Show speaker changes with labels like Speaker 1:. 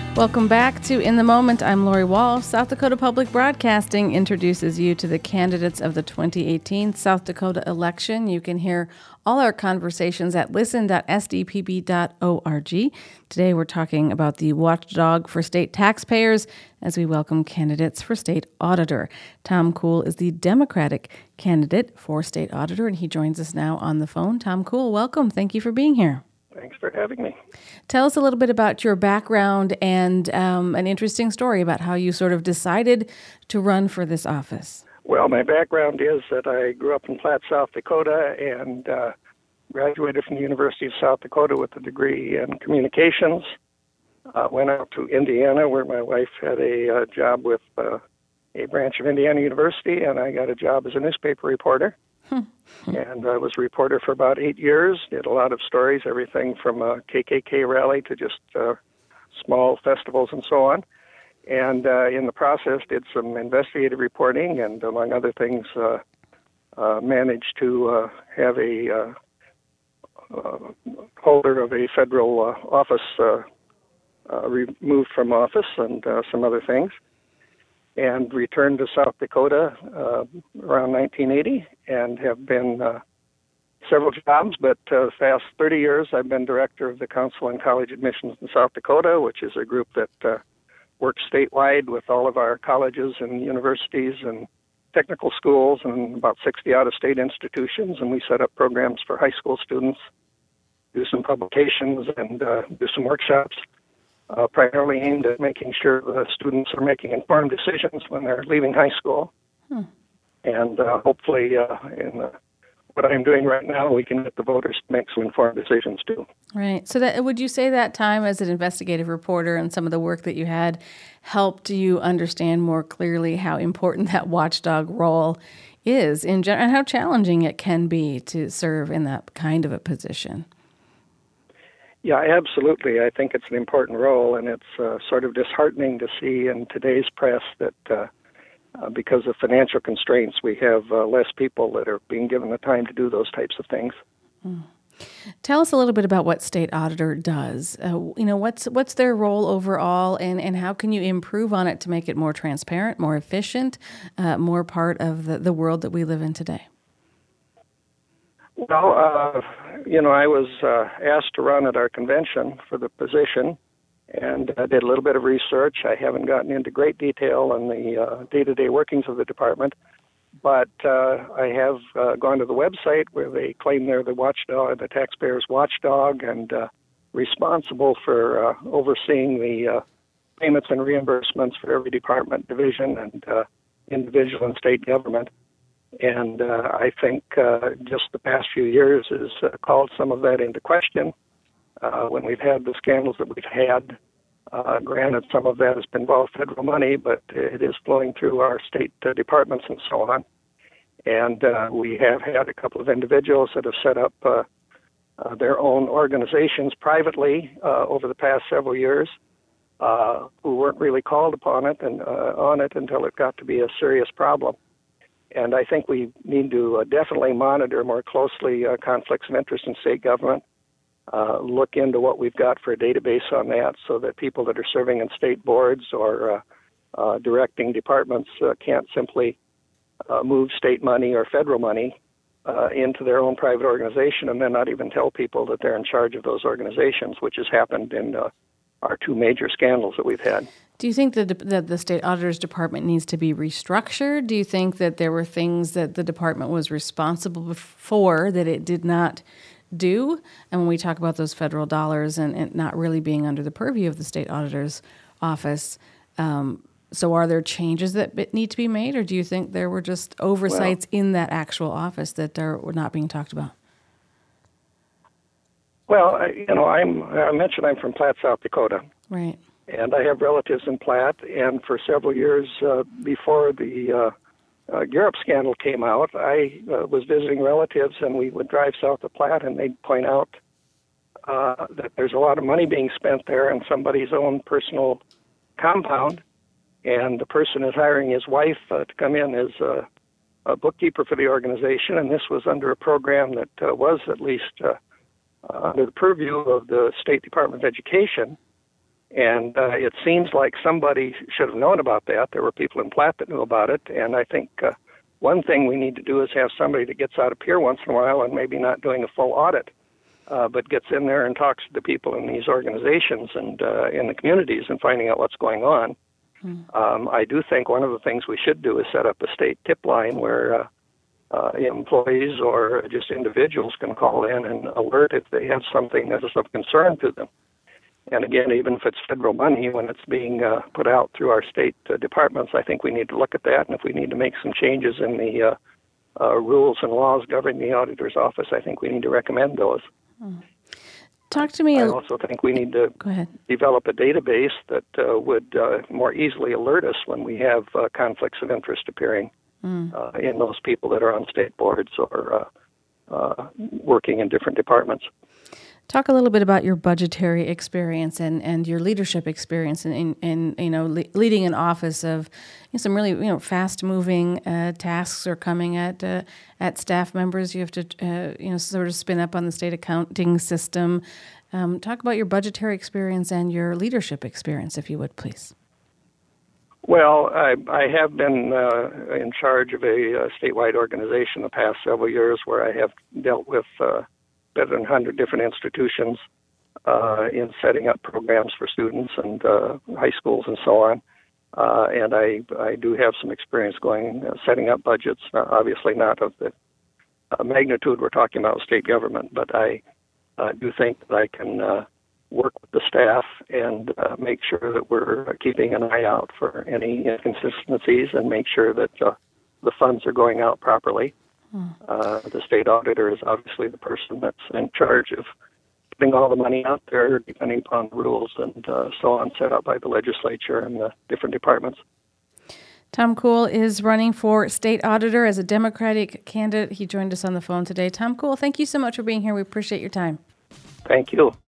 Speaker 1: Welcome back to In the Moment. I'm Lori Wall. South Dakota Public Broadcasting introduces you to the candidates of the 2018 South Dakota election. You can hear all our conversations at listen.sdpb.org. Today we're talking about the watchdog for state taxpayers as we welcome candidates for state auditor. Tom Kuhl is the Democratic candidate for state auditor, and he joins us now on the phone. Tom Kuhl, welcome. Thank you for being here.
Speaker 2: Thanks for having me.
Speaker 1: Tell us a little bit about your background and an interesting story about how you sort of decided to run for this office.
Speaker 2: Well, my background is that I grew up in Platte, South Dakota, and graduated from the University of South Dakota with a degree in communications. Went out to Indiana, where my wife had a job with a branch of Indiana University, and I got a job as a newspaper reporter. And I was a reporter for about 8 years, did a lot of stories, everything from a KKK rally to just small festivals and so on. And in the process, did some investigative reporting and, among other things, managed to have a holder of a federal office removed from office and some other things. And returned to South Dakota around 1980 and have been several jobs, but the past 30 years I've been director of the Council on College Admissions in South Dakota, which is a group that works statewide with all of our colleges and universities and technical schools and about 60 out-of-state institutions, and we set up programs for high school students, do some publications, and do some workshops. Primarily aimed at making sure the students are making informed decisions when they're leaving high school. And hopefully in what I'm doing right now, we can get the voters to make some informed decisions too.
Speaker 1: Right. So that, would you say that time as an investigative reporter and some of the work that you had helped you understand more clearly how important that watchdog role is in general and how challenging it can be to serve in that kind of a position?
Speaker 2: Yeah, absolutely. I think it's an important role, and it's sort of disheartening to see in today's press that because of financial constraints, we have less people that are being given the time to do those types of things.
Speaker 1: Tell us a little bit about what state auditor does. What's their role overall, and how can you improve on it to make it more transparent, more efficient, more part of the world that we live in today?
Speaker 2: Well, I was asked to run at our convention for the position, and I did a little bit of research. I haven't gotten into great detail on the day-to-day workings of the department, but I have gone to the website where they claim they're the watchdog, the taxpayers' watchdog, and responsible for overseeing the payments and reimbursements for every department, division, and individual and state government. And I think just the past few years has called some of that into question. When we've had the scandals that we've had, granted, some of that has been involved federal money, but it is flowing through our state departments and so on. And we have had a couple of individuals that have set up their own organizations privately over the past several years who weren't really called upon it and on it until it got to be a serious problem. And I think we need to definitely monitor more closely conflicts of interest in state government, look into what we've got for a database on that so that people that are serving in state boards or directing departments can't simply move state money or federal money into their own private organization and then not even tell people that they're in charge of those organizations, which has happened in our two major scandals that we've had.
Speaker 1: Do you think that the state auditor's department needs to be restructured? Do you think that there were things that the department was responsible for that it did not do? And when we talk about those federal dollars and not really being under the purview of the state auditor's office, so are there changes that need to be made, or do you think there were just oversights in that actual office that were not being talked about?
Speaker 2: Well, I mentioned I'm from Platte, South Dakota.
Speaker 1: Right.
Speaker 2: And I have relatives in Platte, and for several years before the Gariep scandal came out, I was visiting relatives, and we would drive south of Platte, and they'd point out that there's a lot of money being spent there in somebody's own personal compound, and the person is hiring his wife to come in as a bookkeeper for the organization, and this was under a program that was at least under the purview of the State Department of Education. And it seems like somebody should have known about that. There were people in Platte that knew about it. And I think one thing we need to do is have somebody that gets out of Pierre once in a while and maybe not doing a full audit, but gets in there and talks to the people in these organizations and in the communities and finding out what's going on. I do think one of the things we should do is set up a state tip line where employees or just individuals can call in and alert if they have something that is of concern to them. And again, even if it's federal money, when it's being put out through our state departments, I think we need to look at that. And if we need to make some changes in the rules and laws governing the auditor's office, I think we need to recommend those.
Speaker 1: Talk to me.
Speaker 2: I also think we need to develop a database that would more easily alert us when we have conflicts of interest appearing in those people that are on state boards or working in different departments.
Speaker 1: Talk a little bit about your budgetary experience and your leadership experience in leading an office of some really fast-moving tasks are coming at staff members. You have to sort of spin up on the state accounting system. Talk about your budgetary experience and your leadership experience, if you would, please.
Speaker 2: Well, I have been in charge of a statewide organization the past several years where I have dealt with better than 100 different institutions in setting up programs for students and high schools and so on. And I do have some experience setting up budgets, obviously not of the magnitude we're talking about with state government, but I do think that I can work with the staff and make sure that we're keeping an eye out for any inconsistencies and make sure that the funds are going out properly. The state auditor is obviously the person that's in charge of putting all the money out there, depending upon the rules and so on set up by the legislature and the different departments.
Speaker 1: Tom Kuhl is running for state auditor as a Democratic candidate. He joined us on the phone today. Tom Kuhl, thank you so much for being here. We appreciate your time.
Speaker 2: Thank you.